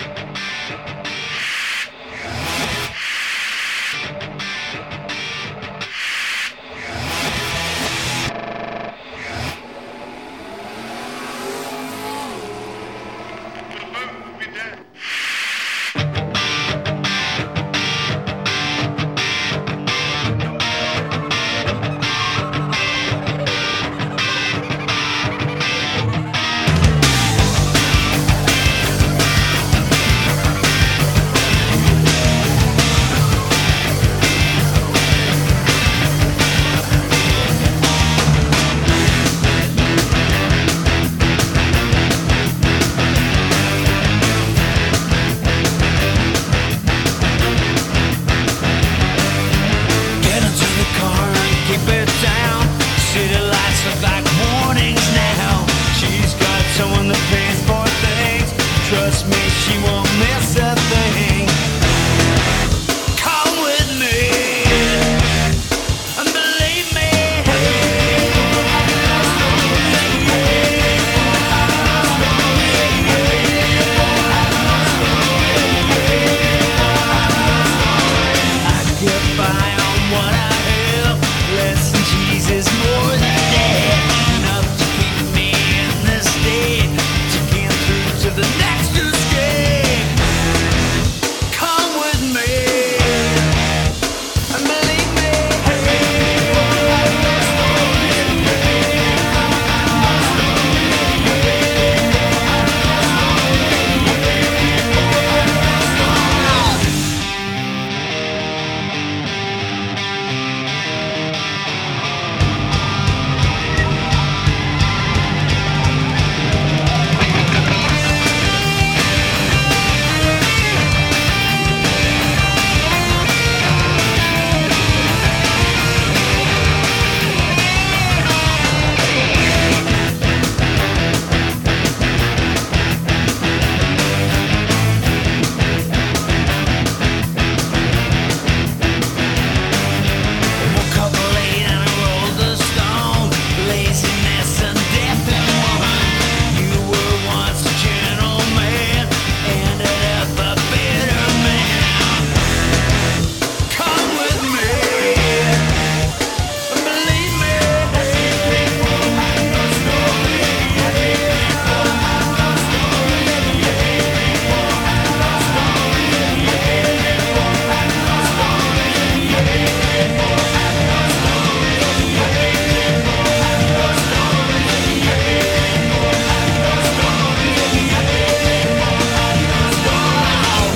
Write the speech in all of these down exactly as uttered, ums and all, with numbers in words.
Trust me, she won't miss a thing. Come with me and believe me. I get by on what I have, less than Jesus, more than that. Enough to keep me in this state, to get through to the next.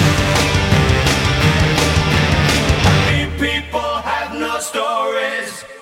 Stories.